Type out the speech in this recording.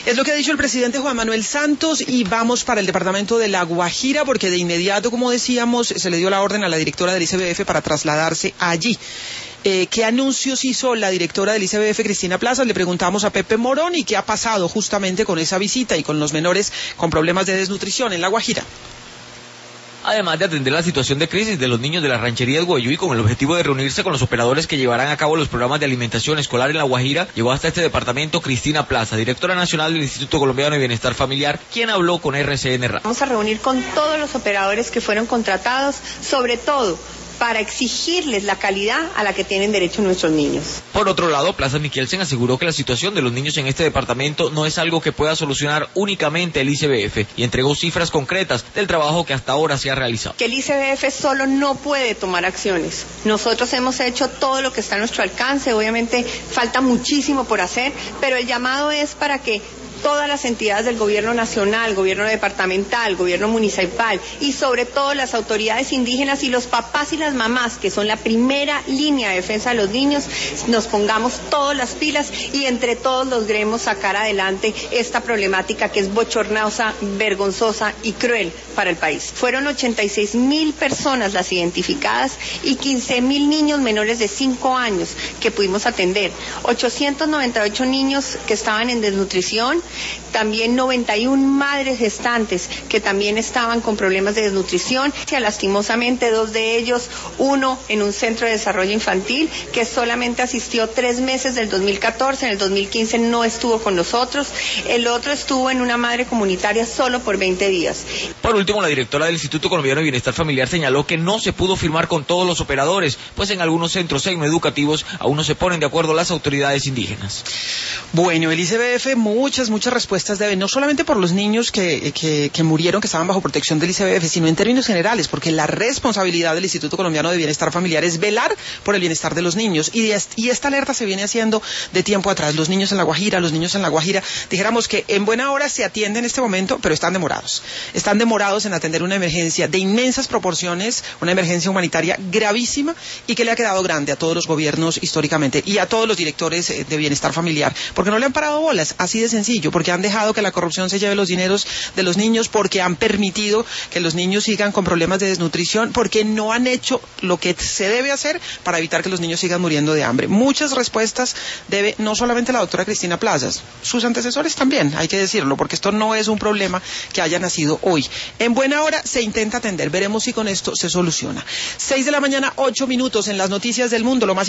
Es lo que ha dicho el presidente Juan Manuel Santos, y vamos para el departamento de La Guajira, porque de inmediato, como decíamos, se le dio la orden a la directora del ICBF para trasladarse allí. ¿Qué anuncios hizo la directora del ICBF, Cristina Plazas? Le preguntamos a Pepe Morón y qué ha pasado justamente con esa visita y con los menores con problemas de desnutrición en La Guajira. Además de atender la situación de crisis de los niños de las rancherías Guayuí, con el objetivo de reunirse con los operadores que llevarán a cabo los programas de alimentación escolar en La Guajira, llegó hasta este departamento Cristina Plaza, directora nacional del Instituto Colombiano de Bienestar Familiar, quien habló con RCN Radio. Vamos a reunir con todos los operadores que fueron contratados, sobre todo para exigirles la calidad a la que tienen derecho nuestros niños. Por otro lado, Plaza Miquelsen aseguró que la situación de los niños en este departamento no es algo que pueda solucionar únicamente el ICBF, y entregó cifras concretas del trabajo que hasta ahora se ha realizado. Que el ICBF solo no puede tomar acciones. Nosotros hemos hecho todo lo que está a nuestro alcance, obviamente falta muchísimo por hacer, pero el llamado es para que todas las entidades del gobierno nacional, gobierno departamental, gobierno municipal y sobre todo las autoridades indígenas y los papás y las mamás, que son la primera línea de defensa de los niños, nos pongamos todas las pilas y entre todos logremos sacar adelante esta problemática que es bochornosa, vergonzosa y cruel para el país. Fueron 86.000 personas las identificadas y 15.000 niños menores de 5 años que pudimos atender. 898 niños que estaban en desnutrición, también 91 madres gestantes que también estaban con problemas de desnutrición. Lastimosamente 2 de ellos, uno en un centro de desarrollo infantil que solamente asistió 3 meses del 2014, en el 2015 no estuvo con nosotros, el otro estuvo en una madre comunitaria solo por 20 días. Por último, la directora del Instituto Colombiano de Bienestar Familiar señaló que no se pudo firmar con todos los operadores, pues en algunos centros educativos aún no se ponen de acuerdo las autoridades indígenas. Bueno, el ICBF muchas respuestas debe, no solamente por los niños que murieron, que estaban bajo protección del ICBF, sino en términos generales, porque la responsabilidad del Instituto Colombiano de Bienestar Familiar es velar por el bienestar de los niños, y esta alerta se viene haciendo de tiempo atrás. Los niños en La Guajira, dijéramos que en buena hora se atiende en este momento, pero están demorados en atender una emergencia de inmensas proporciones, una emergencia humanitaria gravísima y que le ha quedado grande a todos los gobiernos históricamente y a todos los directores de bienestar familiar, porque no le han parado bolas, así de sencillo, porque han dejado que la corrupción se lleve los dineros de los niños, porque han permitido que los niños sigan con problemas de desnutrición, porque no han hecho lo que se debe hacer para evitar que los niños sigan muriendo de hambre. Muchas respuestas debe no solamente la doctora Cristina Plazas, sus antecesores también, hay que decirlo, porque esto no es un problema que haya nacido hoy. En buena hora se intenta atender, veremos si con esto se soluciona. 6 de la mañana, 8 minutos en las noticias del mundo, lo más